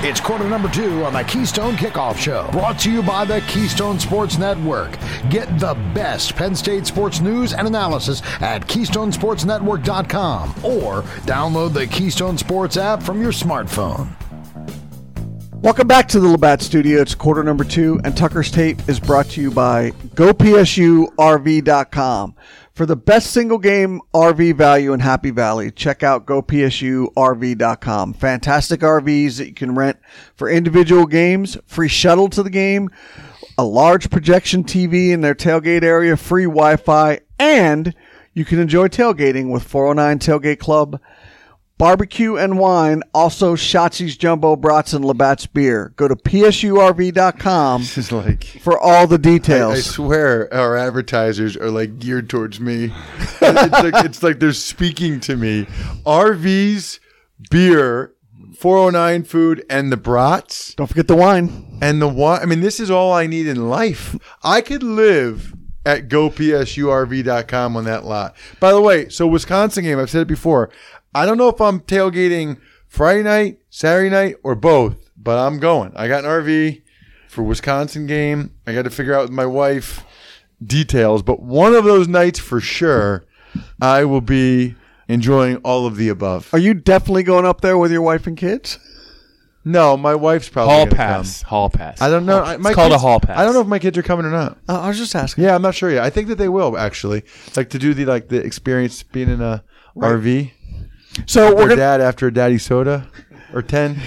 It's quarter number 2 on the Keystone Kickoff Show, brought to you by the Keystone Sports Network. Get the best Penn State sports news and analysis at KeystonesportsNetwork.com or download the Keystone Sports app from your smartphone. Welcome back to the Labatt Studio. It's quarter number 2, and Tucker's Tape is brought to you by GoPSURV.com. For the best single game RV value in Happy Valley, check out GoPSURV.com. Fantastic RVs that you can rent for individual games, free shuttle to the game, a large projection TV in their tailgate area, free Wi-Fi, and you can enjoy tailgating with 409 Tailgate Club, barbecue and wine, also Schatzi's Jumbo Brats and Labatt's Beer. Go to PSURV.com for all the details. I swear our advertisers are like geared towards me. It's like they're speaking to me. RVs, beer, 409 food, and the brats. Don't forget the wine. And the wine. I mean, this is all I need in life. I could live at GoPSURV.com on that lot. By the way, so Wisconsin game, I've said it before. I don't know if I'm tailgating Friday night, Saturday night, or both, but I'm going. I got an RV for Wisconsin game. I got to figure out with my wife details, but one of those nights for sure, I will be enjoying all of the above. Are you definitely going up there with your wife and kids? No, my wife's probably Hall gonna pass. come. Hall pass. I don't know. It's called a hall pass. I don't know if my kids are coming or not. I was just asking. Yeah, I'm not sure yet. I think that they will actually, like to do the experience being in a RV. So we're dad after a daddy soda or 10.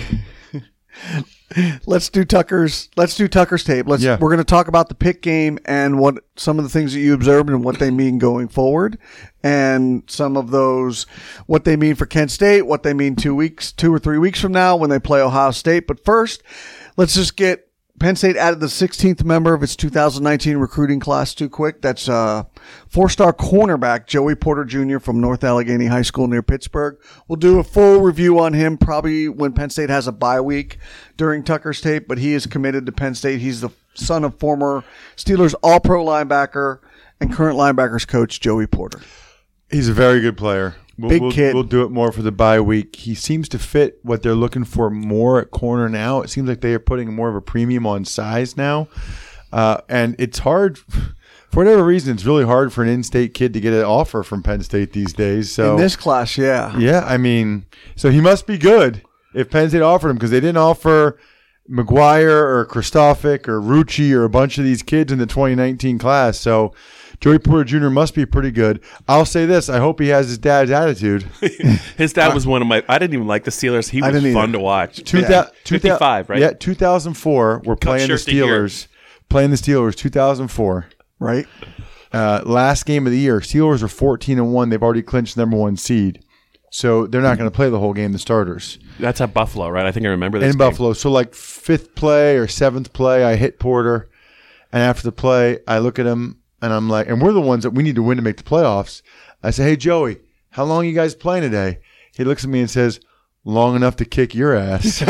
Let's do Tucker's tape. We're going to talk about the Pitt game and what some of the things that you observed and what they mean going forward, and some of those what they mean for Kent State, what they mean 2 or 3 weeks from now when they play Ohio State. But first, let's just get Penn State added the 16th member of its 2019 recruiting class too quick. That's four-star cornerback Joey Porter Jr. from North Allegheny High School near Pittsburgh. We'll do a full review on him probably when Penn State has a bye week during Tucker's Tape, but he is committed to Penn State. He's the son of former Steelers All-Pro linebacker and current linebackers coach Joey Porter. He's a very good player. Big kid. We'll do it more for the bye week. He seems to fit what they're looking for more at corner now. It seems like they are putting more of a premium on size now. And it's hard, for whatever reason, it's really hard for an in-state kid to get an offer from Penn State these days. So in this class, yeah. Yeah, I mean, so he must be good if Penn State offered him, because they didn't offer McGuire or Kristofic or Rucci or a bunch of these kids in the 2019 class. So Joey Porter Jr. must be pretty good. I'll say this. I hope he has his dad's attitude. His dad was one of my – I didn't even like the Steelers. He was fun to watch. 55, right? Yeah, 2004. We're playing the Steelers. 2004. Right. Last game of the year. Steelers are 14-1. They've already clinched the number 1 seed. So they're not going to play the whole game, the starters. That's at Buffalo, right? I think I remember this. In Buffalo. So like 5th play or 7th play, I hit Porter. And after the play, I look at him. And I'm like, and we're the ones that we need to win to make the playoffs. I say, hey, Joey, how long are you guys playing today? He looks at me and says, long enough to kick your ass.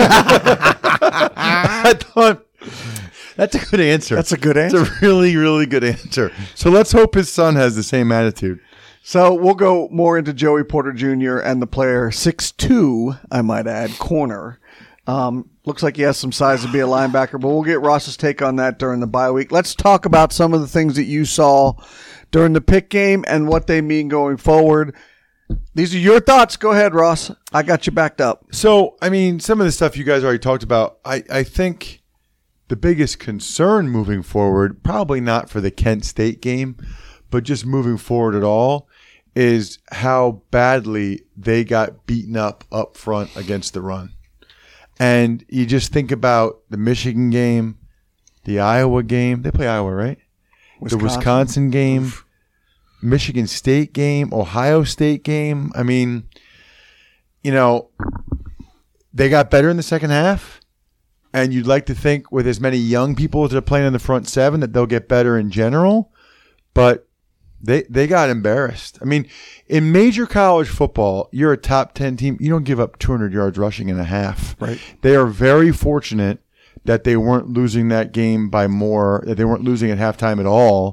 I thought, that's a good answer. That's a good answer. It's a really, really good answer. So let's hope his son has the same attitude. So we'll go more into Joey Porter Jr. and the player 6'2", I might add, corner. Looks like he has some size to be a linebacker, but we'll get Ross's take on that during the bye week. Let's talk about some of the things that you saw during the Pitt game and what they mean going forward. These are your thoughts. Go ahead, Ross. I got you backed up. So, I mean, some of the stuff you guys already talked about, I think the biggest concern moving forward, probably not for the Kent State game, but just moving forward at all, is how badly they got beaten up front against the run. And you just think about the Michigan game, the Iowa game. They play Iowa, right? The Wisconsin game, Michigan State game, Ohio State game. I mean, you know, they got better in the second half. And you'd like to think with as many young people as they're playing in the front seven that they'll get better in general. But they got embarrassed. I mean, in major college football, you're a top 10 team. You don't give up 200 yards rushing in a half. Right. They are very fortunate that they weren't losing that game by more, that they weren't losing at halftime at all.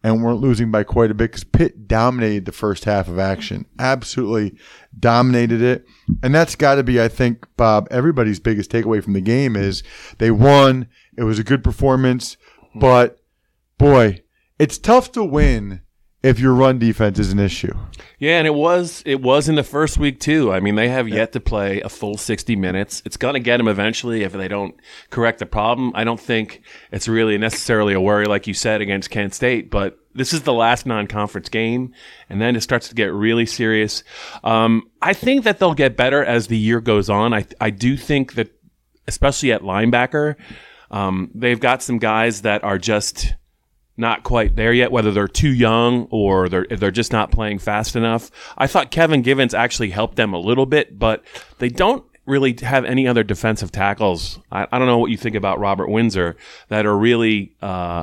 and weren't losing by quite a bit because Pitt dominated the first half of action. Absolutely dominated it. And that's got to be, I think, Bob, everybody's biggest takeaway from the game is they won. It was a good performance. But, boy, it's tough to win if your run defense is an issue. Yeah, and it was in the first week too. I mean, they have yet to play a full 60 minutes. It's going to get them eventually if they don't correct the problem. I don't think it's really necessarily a worry, like you said, against Kent State, but this is the last non-conference game, and then it starts to get really serious. I think that they'll get better as the year goes on. I do think that, especially at linebacker, they've got some guys that are just not quite there yet, whether they're too young or they're just not playing fast enough. I thought Kevin Givens actually helped them a little bit, but they don't really have any other defensive tackles. I don't know what you think about Robert Windsor that are really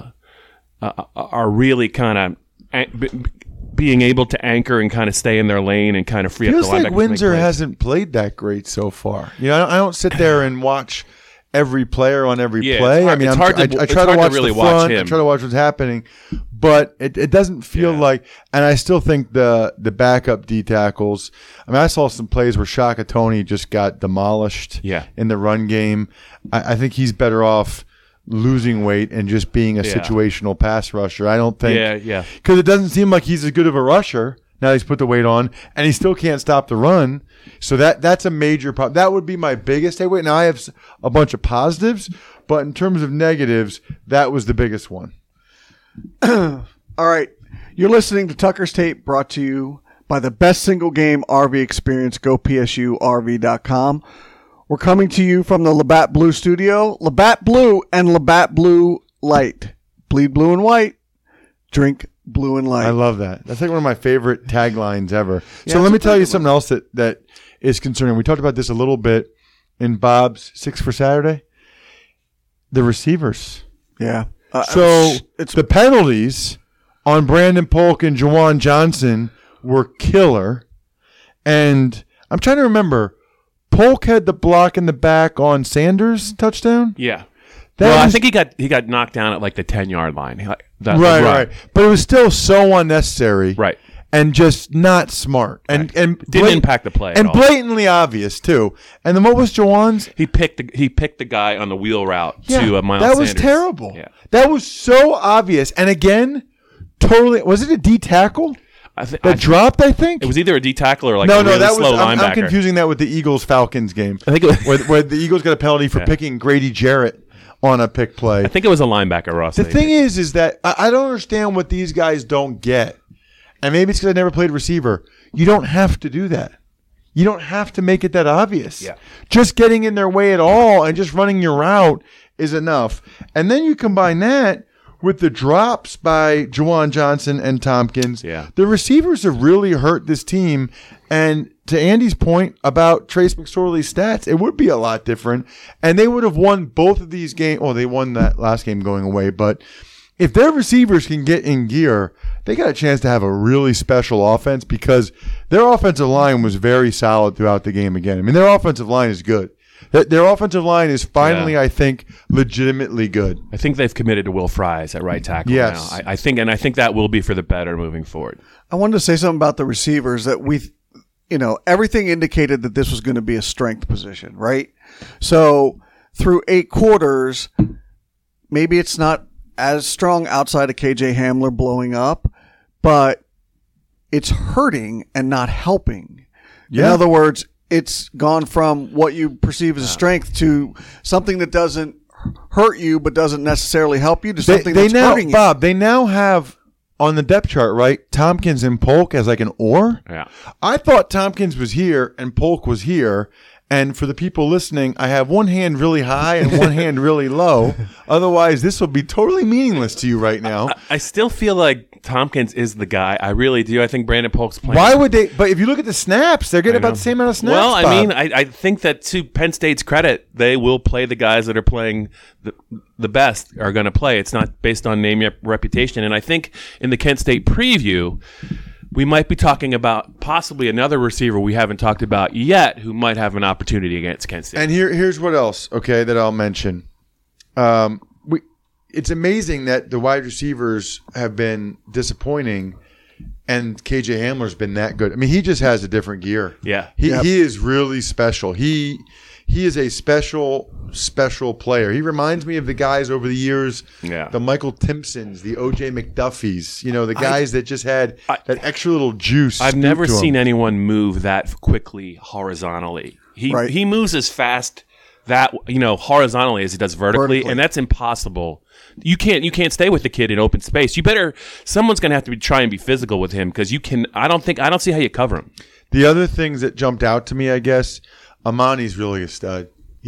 kind of being able to anchor and kind of stay in their lane and kind of free up the linebackers. Feels like Windsor hasn't played that great so far. You know, I don't sit there and watch every player on every play. I try to watch really watch him. I try to watch what's happening, but it doesn't feel like. And I still think the backup D tackles. I mean, I saw some plays where Shaka Toney just got demolished. In the run game. I think he's better off losing weight and just being a situational pass rusher. I don't think. Because it doesn't seem like he's as good of a rusher. Now he's put the weight on, and he still can't stop the run. So that's a major problem. That would be my biggest takeaway. Now I have a bunch of positives, but in terms of negatives, that was the biggest one. All right. You're listening to Tucker's Tape, brought to you by the best single game RV experience, GoPSURV.com. We're coming to you from the Labatt Blue Studio. Labatt Blue and Labatt Blue Light. Bleed blue and white. Drink blue and light. I love that. That's like one of my favorite taglines ever. So let me tell you something else that is concerning. We talked about this a little bit in Bob's 6 for Saturday. The receivers. Yeah. So it's the penalties on Brandon Polk and Juwan Johnson were killer. And I'm trying to remember, Polk had the block in the back on Sanders' touchdown? Yeah. I think he got knocked down at like the 10-yard line. Right. But it was still so unnecessary. Right. And just not smart. And didn't impact the play and at all. Blatantly obvious, too. And then what was Juwan's? He picked the guy on the wheel route to Miles Sanders. That was terrible. Yeah. That was so obvious. And again, totally, was it a D tackle? That dropped, I think? It was either a D tackle or like a really slow linebacker. I'm confusing that with the Eagles-Falcons game. I think it was, where the Eagles got a penalty for picking Grady Jarrett on a pick play. I think it was a linebacker, Ross. The thing is that I don't understand what these guys don't get. And maybe it's because I never played receiver. You don't have to do that. You don't have to make it that obvious. Yeah. Just getting in their way at all and just running your route is enough. And then you combine that with the drops by Juwan Johnson and Tompkins. Yeah. The receivers have really hurt this team. And to Andy's point about Trace McSorley's stats, it would be a lot different. And they would have won both of these games. Well, they won that last game going away. But if their receivers can get in gear, they got a chance to have a really special offense because their offensive line was very solid throughout the game again. I mean, their offensive line is good. Their offensive line is finally, I think, legitimately good. I think they've committed to Will Fries at right tackle now. I think that will be for the better moving forward. I wanted to say something about the receivers that everything indicated that this was going to be a strength position, right? So through 8 quarters, maybe it's not as strong outside of KJ Hamler blowing up, but it's hurting and not helping. Yeah. In other words, it's gone from what you perceive as a strength to something that doesn't hurt you but doesn't necessarily help you to something that's hurting you. Bob, they now have on the depth chart, right, Tompkins and Polk as like an or. Yeah. I thought Tompkins was here and Polk was here. And for the people listening, I have one hand really high and one hand really low. Otherwise, this will be totally meaningless to you right now. I still feel like Tompkins is the guy. I really do. I think Brandon Polk's playing. Why would they? But if you look at the snaps, they're getting about the same amount of snaps. Well, Bob. I mean, I think that to Penn State's credit, they will play the guys that are playing the best are going to play. It's not based on name reputation. And I think in the Kent State preview, we might be talking about possibly another receiver we haven't talked about yet who might have an opportunity against Kent State. And here's what else, okay, that I'll mention. it's amazing that the wide receivers have been disappointing and KJ Hamler's been that good. I mean, he just has a different gear. Yeah. He is really special. He is a special player. He reminds me of the guys over the years, the Michael Timpsons, the O.J. McDuffies, the guys that just had that extra little juice. I've never seen anyone move that quickly horizontally. He moves as fast horizontally as he does vertically, and that's impossible. You can't stay with the kid in open space. Someone's going to have to try and be physical with him because I don't see how you cover him. The other things that jumped out to me, I guess, Amani's really a stud.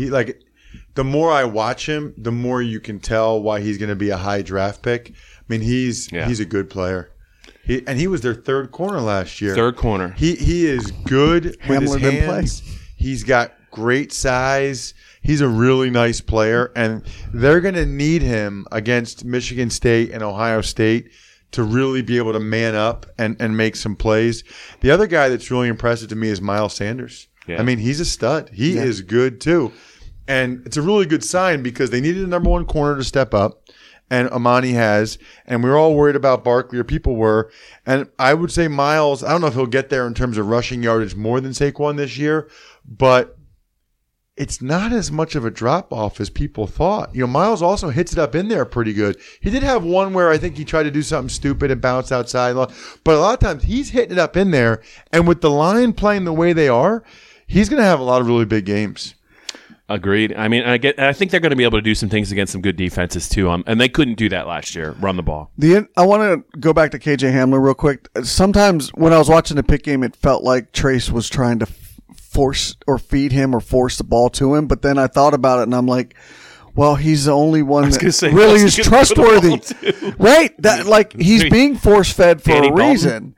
The more I watch him, the more you can tell why he's going to be a high draft pick. I mean, he's a good player. He was their third corner last year. Third corner. He is good with his hands. He's got great size. He's a really nice player, and they're going to need him against Michigan State and Ohio State to really be able to man up and make some plays. The other guy that's really impressive to me is Miles Sanders. Yeah. I mean, he's a stud. He is good too. And it's a really good sign because they needed a number one corner to step up, and Amani has. And we were all worried about Barkley, or people were. And I would say Miles, I don't know if he'll get there in terms of rushing yardage more than Saquon this year, but it's not as much of a drop-off as people thought. Miles also hits it up in there pretty good. He did have one where I think he tried to do something stupid and bounce outside. But a lot of times he's hitting it up in there. And with the line playing the way they are, he's going to have a lot of really big games. Agreed. I mean, I think they're going to be able to do some things against some good defenses too. And they couldn't do that last year. Run the ball. I want to go back to KJ Hamler real quick. Sometimes when I was watching the pick game, it felt like Trace was trying to force or feed him or force the ball to him. But then I thought about it and I'm like, well, he's the only one that really is trustworthy, right? That he's being force fed for a reason.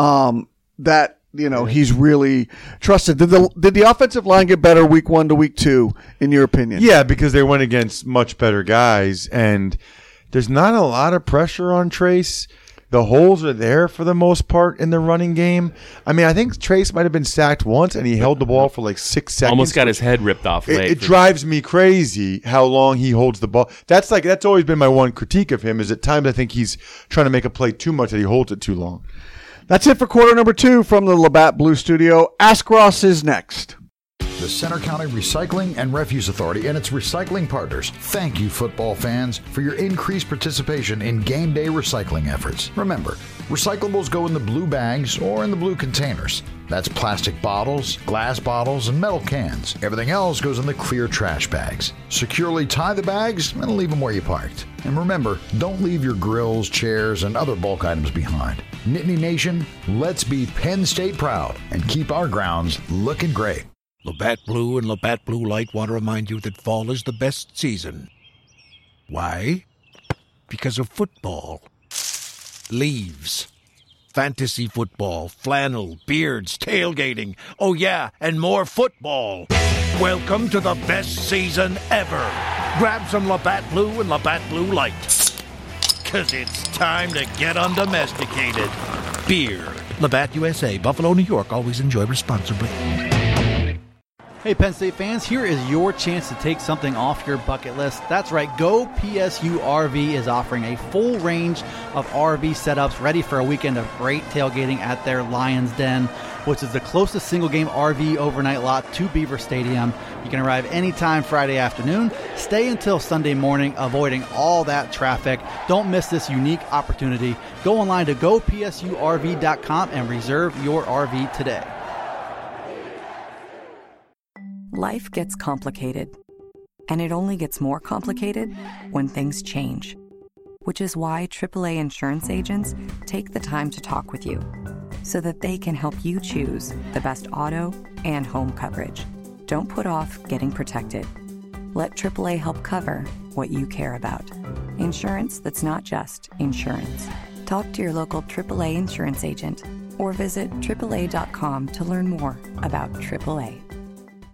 He's really trusted. Did the offensive line get better week 1 to week 2 in your opinion? Yeah, because they went against much better guys, and there's not a lot of pressure on Trace. The holes are there for the most part in the running game. I mean, I think Trace might have been sacked once, and he held the ball for 6 seconds. Almost got his head ripped off. It drives me crazy how long he holds the ball. That's always been my one critique of him. Is at times I think he's trying to make a play too much that he holds it too long. That's it for quarter number 2 from the Labatt Blue Studio. Ask Ross is next. The Center County Recycling and Refuse Authority and its recycling partners thank you, football fans, for your increased participation in game day recycling efforts. Remember, recyclables go in the blue bags or in the blue containers. That's plastic bottles, glass bottles, and metal cans. Everything else goes in the clear trash bags. Securely tie the bags and leave them where you parked. And remember, don't leave your grills, chairs, and other bulk items behind. Nittany Nation, let's be Penn State proud and keep our grounds looking great. Labatt Blue and Labatt Blue Light want to remind you that fall is the best season. Why? Because of football. Leaves. Fantasy football, flannel, beards, tailgating. Oh yeah, and more football. Welcome to the best season ever. Grab some Labatt Blue and Labatt Blue Light. 'Cause it's time to get undomesticated. Beer. Labatt USA, Buffalo, New York. Always enjoy responsibly. Hey Penn State fans, here is your chance to take something off your bucket list. That's right, Go PSU RV is offering a full range of RV setups ready for a weekend of great tailgating at their Lions Den, which is the closest single-game RV overnight lot to Beaver Stadium. You can arrive anytime Friday afternoon, stay until Sunday morning, avoiding all that traffic. Don't miss this unique opportunity. Go online to gopsurv.com and reserve your RV today. Life gets complicated, and it only gets more complicated when things change, which is why AAA insurance agents take the time to talk with you so that they can help you choose the best auto and home coverage. Don't put off getting protected. Let AAA help cover what you care about. Insurance that's not just insurance. Talk to your local AAA insurance agent or visit AAA.com to learn more about AAA.